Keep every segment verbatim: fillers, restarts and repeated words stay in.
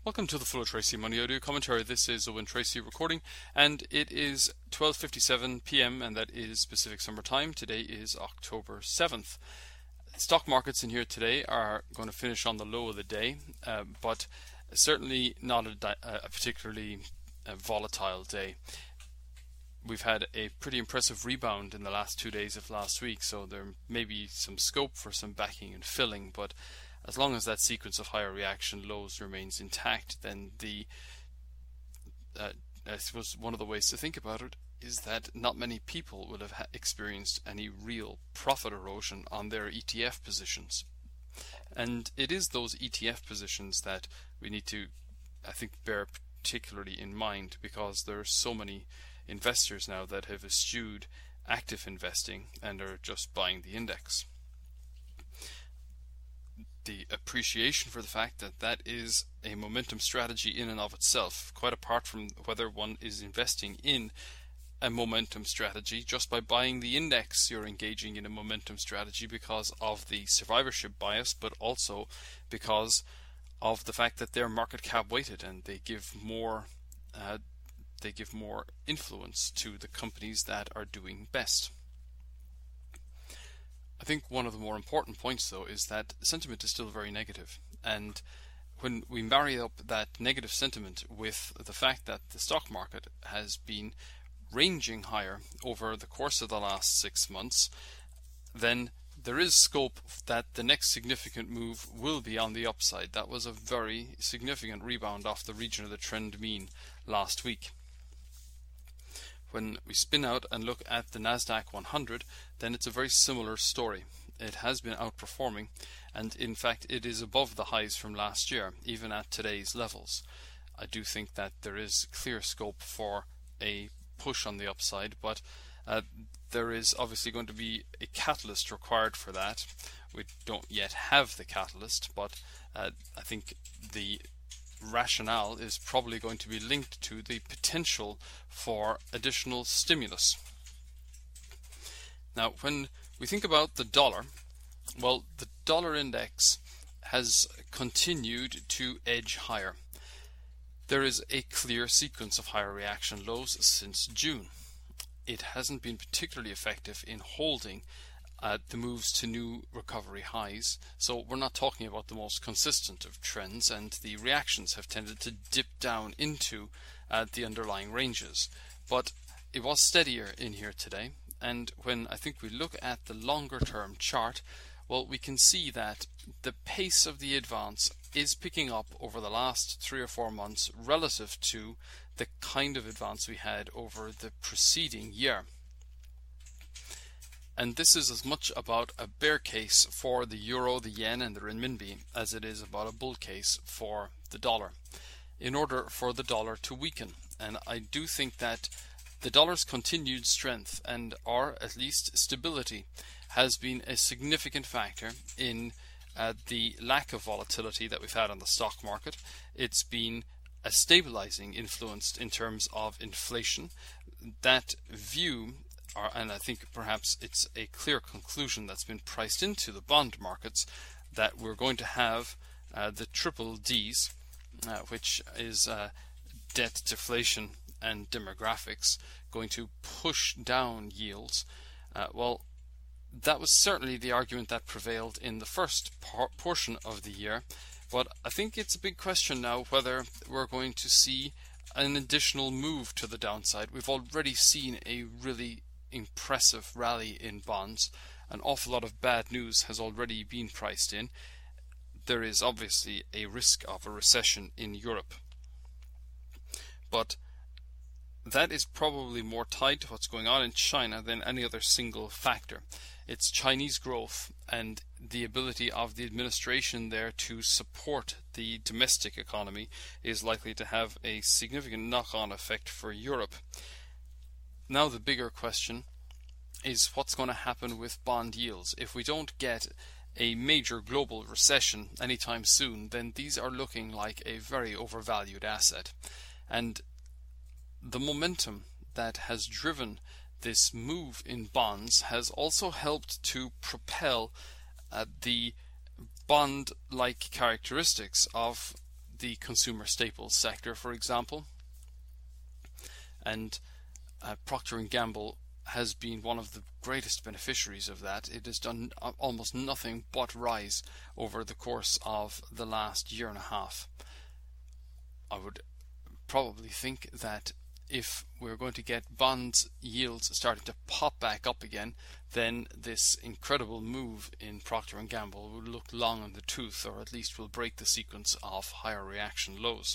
Welcome to the Full of Tracy Money Audio Commentary. This is Owen Tracy recording, and it is twelve fifty-seven p m, and that is Pacific Summer Time. Today is October seventh. Stock markets in here today are going to finish on the low of the day, uh, but certainly not a, a particularly uh, volatile day. We've had a pretty impressive rebound in the last two days of last week, so there may be some scope for some backing and filling, but as long as that sequence of higher reaction lows remains intact, then the uh, I suppose one of the ways to think about it is that not many people will have ha- experienced any real profit erosion on their E T F positions. And it is those E T F positions that we need to, I think, bear particularly in mind, because there are so many investors now that have eschewed active investing and are just buying the index. The appreciation for the fact that that is a momentum strategy in and of itself, quite apart from whether one is investing in a momentum strategy. Just by buying the index, you're engaging in a momentum strategy because of the survivorship bias, but also because of the fact that they're market cap weighted and they give more uh, they give more influence to the companies that are doing best. I think one of the more important points, though, is that sentiment is still very negative. And when we marry up that negative sentiment with the fact that the stock market has been ranging higher over the course of the last six months, then there is scope that the next significant move will be on the upside. That was a very significant rebound off the region of the trend mean last week. When we spin out and look at the NASDAQ one hundred, then it's a very similar story. It has been outperforming, and in fact it is above the highs from last year, even at today's levels. I do think that there is clear scope for a push on the upside, but uh, there is obviously going to be a catalyst required for that. We don't yet have the catalyst, but uh, I think the rationale is probably going to be linked to the potential for additional stimulus. Now, when we think about the dollar, well, the dollar index has continued to edge higher. There is a clear sequence of higher reaction lows since June. It hasn't been particularly effective in holding Uh, the moves to new recovery highs, so we're not talking about the most consistent of trends, and the reactions have tended to dip down into uh, the underlying ranges. But it was steadier in here today, and when I think we look at the longer term chart, well, we can see that the pace of the advance is picking up over the last three or four months relative to the kind of advance we had over the preceding year. And this is as much about a bear case for the euro, the yen, and the renminbi as it is about a bull case for the dollar, in order for the dollar to weaken. And I do think that the dollar's continued strength, and or at least stability, has been a significant factor in uh, the lack of volatility that we've had on the stock market. It's been a stabilizing influence in terms of inflation. That view, Or, and I think perhaps it's a clear conclusion that's been priced into the bond markets, that we're going to have uh, the triple Ds, uh, which is uh, debt, deflation, and demographics, going to push down yields. Uh, well, that was certainly the argument that prevailed in the first por- portion of the year, but I think it's a big question now whether we're going to see an additional move to the downside. We've already seen a really impressive rally in bonds. An awful lot of bad news has already been priced in. There is obviously a risk of a recession in Europe, but that is probably more tied to what's going on in China than any other single factor. It's Chinese growth and the ability of the administration there to support the domestic economy is likely to have a significant knock-on effect for Europe. Now the bigger question is what's going to happen with bond yields. If we don't get a major global recession anytime soon, then these are looking like a very overvalued asset. And the momentum that has driven this move in bonds has also helped to propel uh, the bond-like characteristics of the consumer staples sector, for example. And uh, Procter and Gamble has been one of the greatest beneficiaries of that. It has done almost nothing but rise over the course of the last year and a half. I would probably think that if we're going to get bonds yields starting to pop back up again, then this incredible move in Procter and Gamble will look long in the tooth, or at least will break the sequence of higher reaction lows.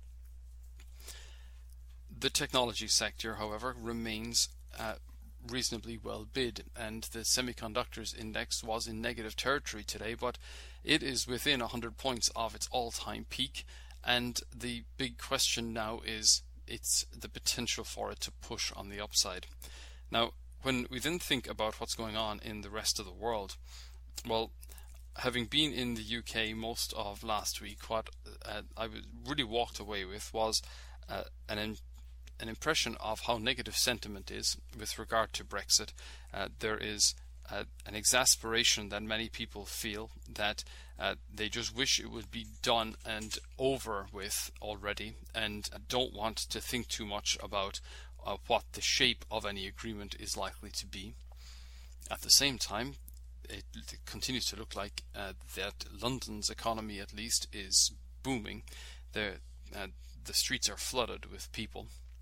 The technology sector, however, remains uh, reasonably well bid, and the semiconductors index was in negative territory today, but it is within one hundred points of its all-time peak, and the big question now is it's the potential for it to push on the upside. Now, when we then think about what's going on in the rest of the world, well, having been in the U K most of last week, what uh, I really walked away with was uh, an an impression of how negative sentiment is with regard to Brexit. Uh, there is uh, an exasperation that many people feel that uh, they just wish it would be done and over with already, and don't want to think too much about uh, what the shape of any agreement is likely to be. At the same time, it continues to look like uh, that London's economy, at least, is booming. The, uh, the streets are flooded with people.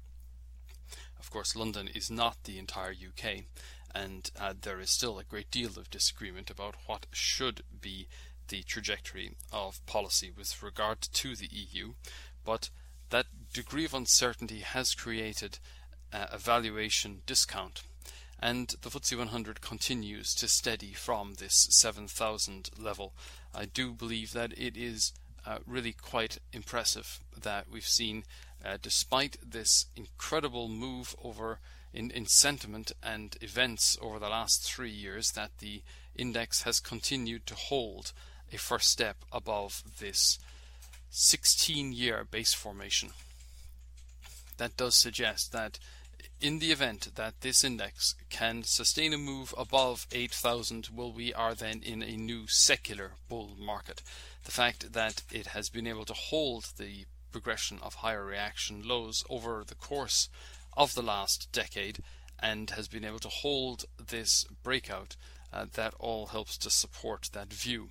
Of course, London is not the entire U K, and uh, there is still a great deal of disagreement about what should be the trajectory of policy with regard to the E U, but that degree of uncertainty has created uh, a valuation discount, and the F T S E one hundred continues to steady from this seven thousand level. I do believe that it is uh, really quite impressive that we've seen, uh, despite this incredible move over in, in sentiment and events over the last three years, that the index has continued to hold a first step above this sixteen year base formation. That does suggest that in the event that this index can sustain a move above eight thousand, well, we are then in a new secular bull market. The fact that it has been able to hold the progression of higher reaction lows over the course of the last decade and has been able to hold this breakout, uh, that all helps to support that view.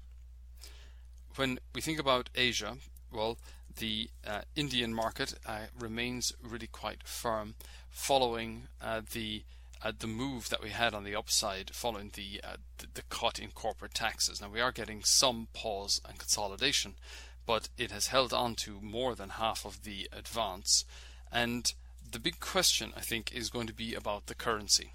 When we think about Asia, well, the uh, Indian market uh, remains really quite firm, following uh, the uh, the move that we had on the upside following the, uh, the the cut in corporate taxes. Now we are getting some pause and consolidation, but it has held on to more than half of the advance. And the big question, I think, is going to be about the currency.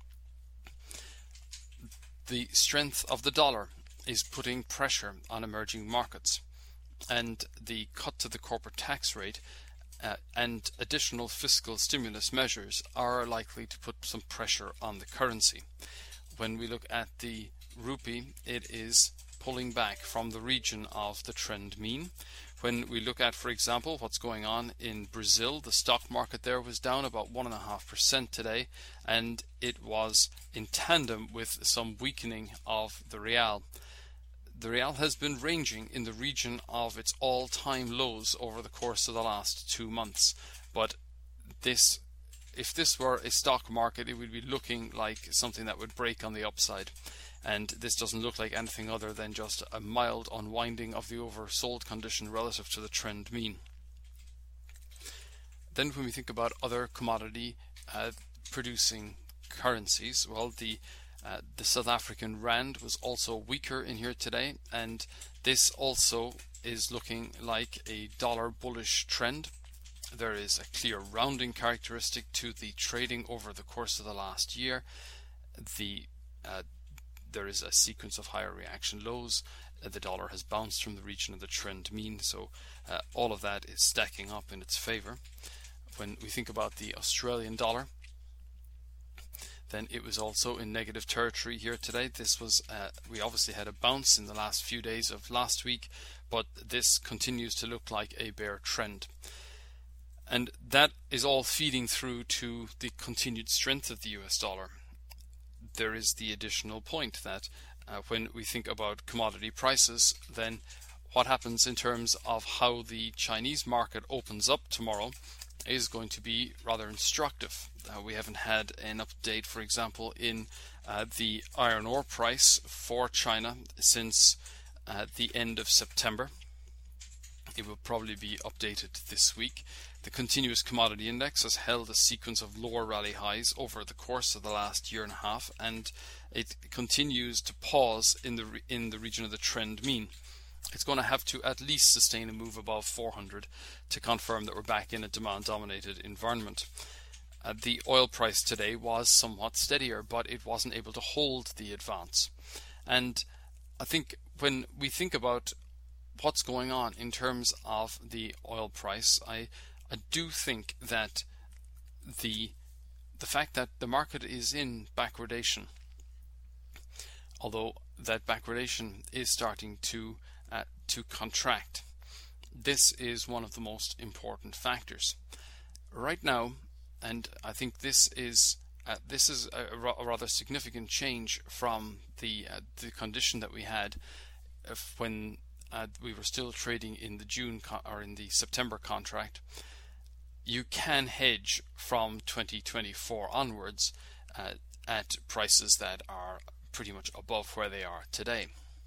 The strength of the dollar is putting pressure on emerging markets, and the cut to the corporate tax rate uh, and additional fiscal stimulus measures are likely to put some pressure on the currency. When we look at the rupee, it is pulling back from the region of the trend mean. When we look at, for example, what's going on in Brazil, the stock market there was down about one point five percent today, and it was in tandem with some weakening of the real. The real has been ranging in the region of its all-time lows over the course of the last two months. But this, if this were a stock market, it would be looking like something that would break on the upside. And this doesn't look like anything other than just a mild unwinding of the oversold condition relative to the trend mean. Then when we think about other commodity uh, producing currencies, well, the Uh, the South African rand was also weaker in here today, and this also is looking like a dollar bullish trend. There is a clear rounding characteristic to the trading over the course of the last year. The uh, there is a sequence of higher reaction lows. Uh, the dollar has bounced from the region of the trend mean, so uh, all of that is stacking up in its favor. When we think about the Australian dollar, then it was also in negative territory here today. This was, uh, we obviously had a bounce in the last few days of last week, but this continues to look like a bear trend. And that is all feeding through to the continued strength of the U S dollar. There is the additional point that uh, when we think about commodity prices, then what happens in terms of how the Chinese market opens up tomorrow is going to be rather instructive. Uh, we haven't had an update, for example, in uh, the iron ore price for China since uh, the end of September. It will probably be updated this week. The continuous commodity index has held a sequence of lower rally highs over the course of the last year and a half, and it continues to pause in the re in the region of the trend mean. It's going to have to at least sustain a move above four hundred to confirm that we're back in a demand-dominated environment. Uh, the oil price today was somewhat steadier, but it wasn't able to hold the advance. And I think when we think about what's going on in terms of the oil price, I I do think that the the fact that the market is in backwardation, although that backwardation is starting to uh, to contract, this is one of the most important factors right now. And I think this is uh, this is a, a rather significant change from the uh, the condition that we had if when uh, we were still trading in the June or in the September contract. You can hedge from twenty twenty-four onwards uh, at prices that are pretty much above where they are today.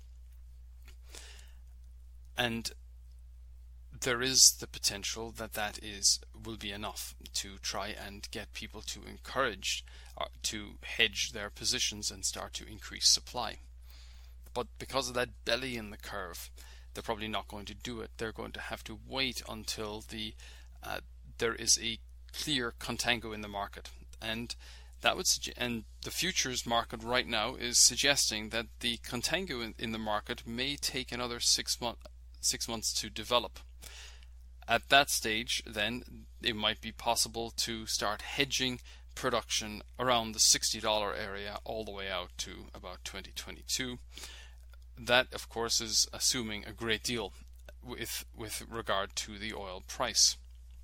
And there is the potential that that is will be enough to try and get people to encourage uh, to hedge their positions and start to increase supply. But because of that belly in the curve, they're probably not going to do it. They're going to have to wait until the uh, there is a clear contango in the market, and that would and the futures market right now is suggesting that the contango in, in the market may take another six month six months to develop. At that stage, then it might be possible to start hedging production around the sixty dollar area all the way out to about twenty twenty-two. That, of course, is assuming a great deal with with regard to the oil price.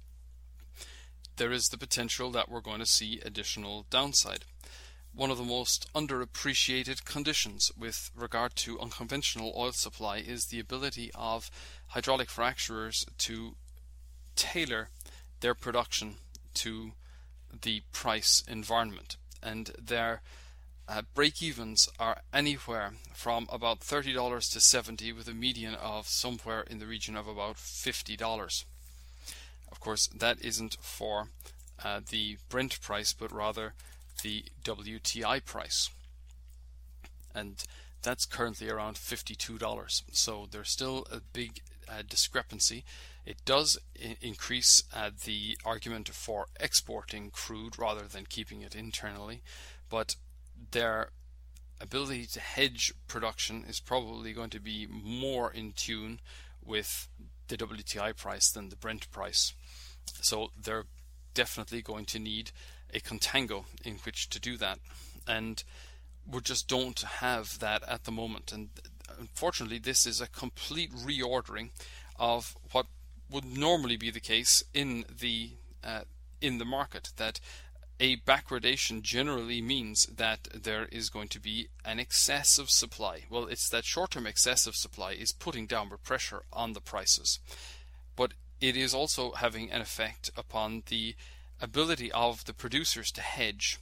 There is the potential that we're going to see additional downside. One of the most underappreciated conditions with regard to unconventional oil supply is the ability of hydraulic fracturers to tailor their production to the price environment, and their uh, break-evens are anywhere from about thirty dollars to seventy dollars, with a median of somewhere in the region of about fifty dollars. Of course, that isn't for uh, the Brent price, but rather the W T I price, and that's currently around fifty-two dollars. So there's still a big uh, discrepancy. It does I- increase uh, the argument for exporting crude rather than keeping it internally, but their ability to hedge production is probably going to be more in tune with the W T I price than the Brent price. So they're definitely going to need a contango in which to do that, and we just don't have that at the moment. And unfortunately, this is a complete reordering of what would normally be the case in the uh, in the market, that a backwardation generally means that there is going to be an excessive supply. Well, it's that short-term excessive supply is putting downward pressure on the prices, but it is also having an effect upon the ability of the producers to hedge.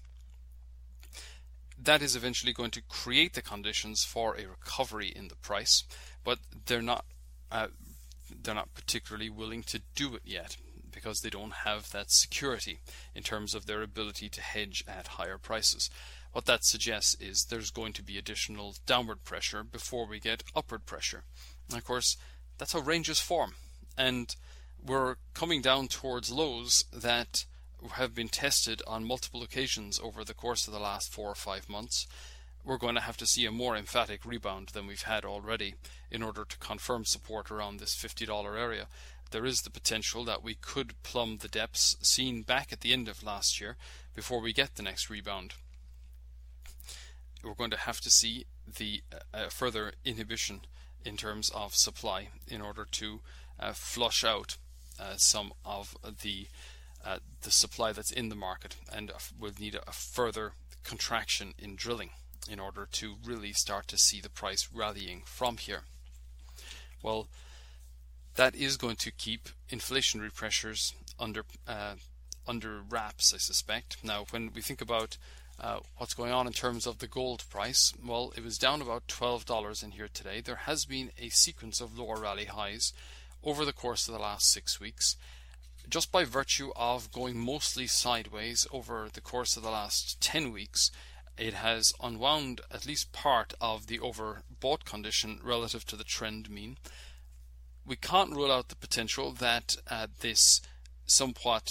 That is eventually going to create the conditions for a recovery in the price, but they're not uh, they're not particularly willing to do it yet, because they don't have that security in terms of their ability to hedge at higher prices. What that suggests is there's going to be additional downward pressure before we get upward pressure. And of course, that's how ranges form, and we're coming down towards lows that have been tested on multiple occasions over the course of the last four or five months. We're going to have to see a more emphatic rebound than we've had already in order to confirm support around this fifty dollar area. There is the potential that we could plumb the depths seen back at the end of last year before we get the next rebound. We're going to have to see the uh, further inhibition in terms of supply in order to uh, flush out uh, some of the uh, the supply that's in the market, and we'll need a, a further contraction in drilling in order to really start to see the price rallying from here. Well, that is going to keep inflationary pressures under uh, under wraps, I suspect. Now, when we think about uh, what's going on in terms of the gold price, well, it was down about twelve dollars in here today. There has been a sequence of lower rally highs over the course of the last six weeks. Just by virtue of going mostly sideways over the course of the last ten weeks, it has unwound at least part of the overbought condition relative to the trend mean. We can't rule out the potential that uh, this somewhat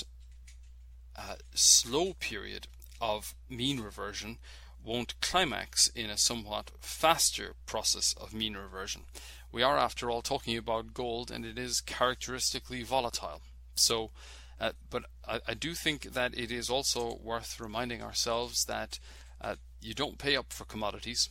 uh, slow period of mean reversion won't climax in a somewhat faster process of mean reversion. We are, after all, talking about gold, and it is characteristically volatile. So, uh, but I, I do think that it is also worth reminding ourselves that uh, you don't pay up for commodities.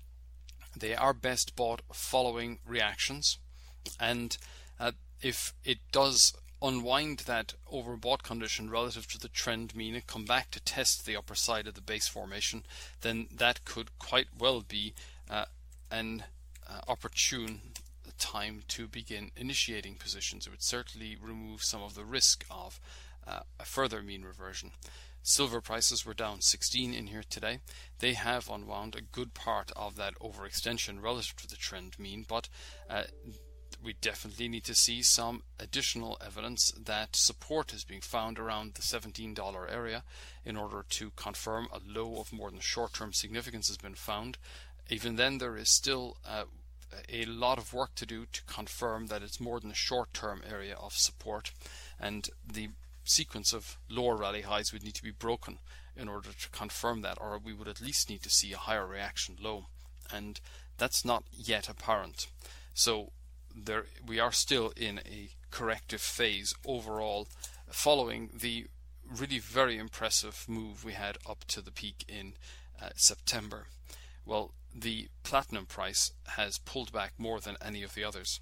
They are best bought following reactions, and uh, if it does unwind that overbought condition relative to the trend mean and come back to test the upper side of the base formation, then that could quite well be uh, an uh, opportune time to begin initiating positions. It would certainly remove some of the risk of uh, a further mean reversion. Silver prices were down sixteen in here today. They have unwound a good part of that overextension relative to the trend mean, but uh, we definitely need to see some additional evidence that support is being found around the seventeen dollar area in order to confirm a low of more than short-term significance has been found. Even then, there is still uh, a lot of work to do to confirm that it's more than a short-term area of support, and the sequence of lower rally highs would need to be broken in order to confirm that, or we would at least need to see a higher reaction low, and that's not yet apparent. So there we are still in a corrective phase overall, following the really very impressive move we had up to the peak in uh, September. Well, the platinum price has pulled back more than any of the others,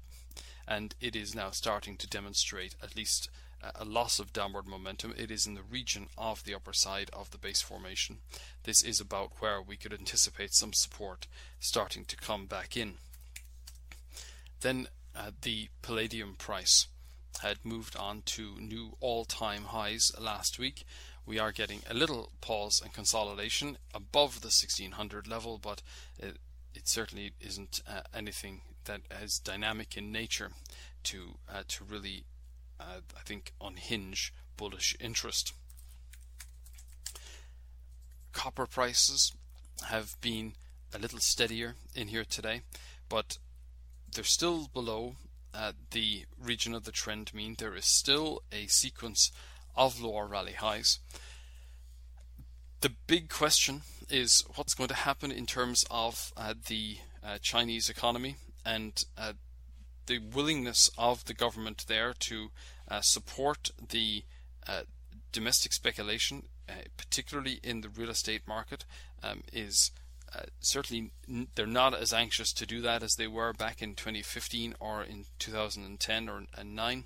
and it is now starting to demonstrate at least a loss of downward momentum. It is in the region of the upper side of the base formation. This is about where we could anticipate some support starting to come back in. Then uh, the palladium price had moved on to new all-time highs last week. We are getting a little pause and consolidation above the sixteen hundred level, but it, it certainly isn't uh, anything that is dynamic in nature to uh, to really, uh, I think, unhinge bullish interest. Copper prices have been a little steadier in here today, but they're still below uh, the region of the trend mean. There is still a sequence of lower rally highs. The big question is what's going to happen in terms of uh, the uh, Chinese economy and uh, the willingness of the government there to uh, support the uh, domestic speculation, uh, particularly in the real estate market, um, is uh, certainly n- they're not as anxious to do that as they were back in twenty fifteen or in two thousand ten or nine.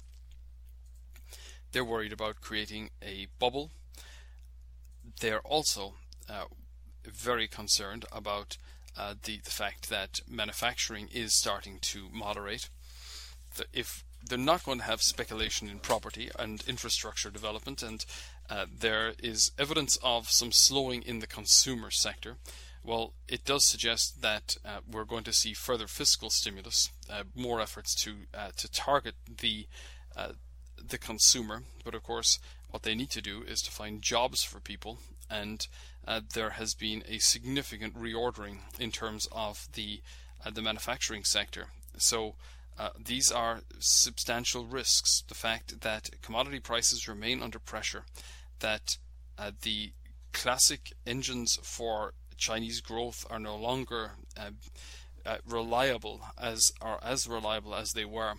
They're worried about creating a bubble. They're also uh, very concerned about uh, the, the fact that manufacturing is starting to moderate. The, if they're not going to have speculation in property and infrastructure development, and uh, there is evidence of some slowing in the consumer sector, well, it does suggest that uh, we're going to see further fiscal stimulus, uh, more efforts to uh, to target the uh, the consumer. But of course, what they need to do is to find jobs for people, and uh, there has been a significant reordering in terms of the uh, the manufacturing sector. So uh, these are substantial risks. The fact that commodity prices remain under pressure, that uh, the classic engines for Chinese growth are no longer uh, uh, reliable as are as reliable as they were,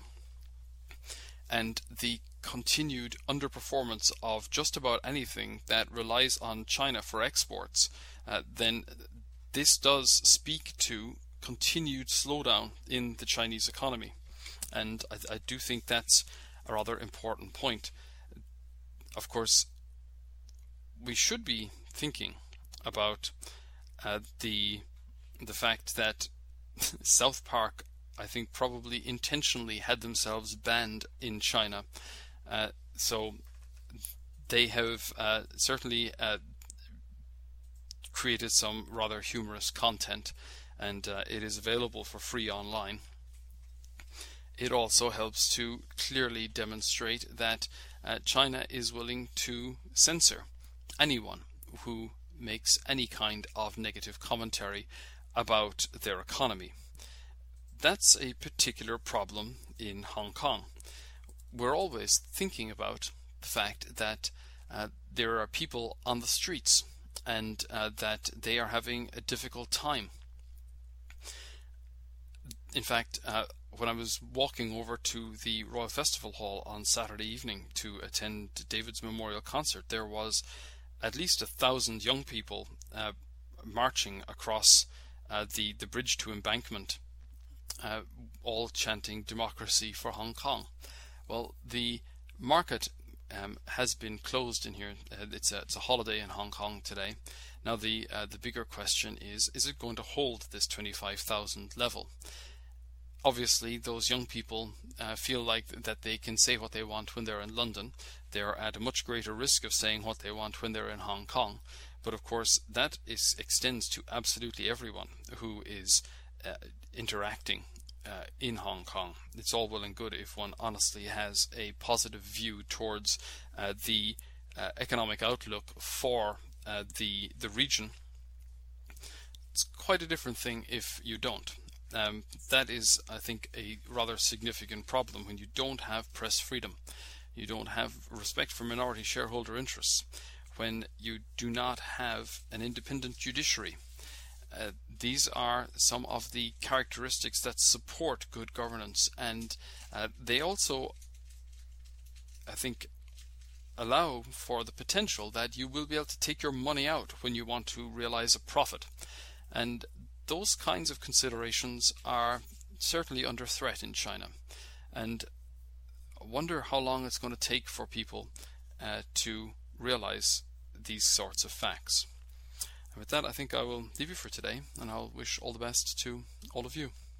and the continued underperformance of just about anything that relies on China for exports, uh, then this does speak to continued slowdown in the Chinese economy. And I, I do think that's a rather important point. Of course, we should be thinking about uh, the the fact that South Park I think probably intentionally had themselves banned in China. Uh, so they have uh, certainly uh, created some rather humorous content, and uh, it is available for free online. It also helps to clearly demonstrate that uh, China is willing to censor anyone who makes any kind of negative commentary about their economy. That's a particular problem in Hong Kong. We're always thinking about the fact that uh, there are people on the streets and uh, that they are having a difficult time. In fact, uh, when I was walking over to the Royal Festival Hall on Saturday evening to attend David's Memorial Concert, there was at least a thousand young people uh, marching across uh, the, the bridge to Embankment, uh, all chanting democracy for Hong Kong. Well, the market um, has been closed in here. Uh, it's, a, it's a holiday in Hong Kong today. Now the, uh, the bigger question is, is it going to hold this twenty-five thousand level? Obviously, those young people uh, feel like that they can say what they want when they're in London. They're at a much greater risk of saying what they want when they're in Hong Kong. But of course, that is, extends to absolutely everyone who is uh, interacting uh, in Hong Kong. It's all well and good if one honestly has a positive view towards uh, the uh, economic outlook for uh, the the region. It's quite a different thing if you don't. Um, that is, I think, a rather significant problem when you don't have press freedom, you don't have respect for minority shareholder interests, when you do not have an independent judiciary. Uh, these are some of the characteristics that support good governance, and uh, they also, I think, allow for the potential that you will be able to take your money out when you want to realize a profit. And those kinds of considerations are certainly under threat in China, and I wonder how long it's going to take for people uh, to realize these sorts of facts. And with that, I think I will leave you for today, and I'll wish all the best to all of you.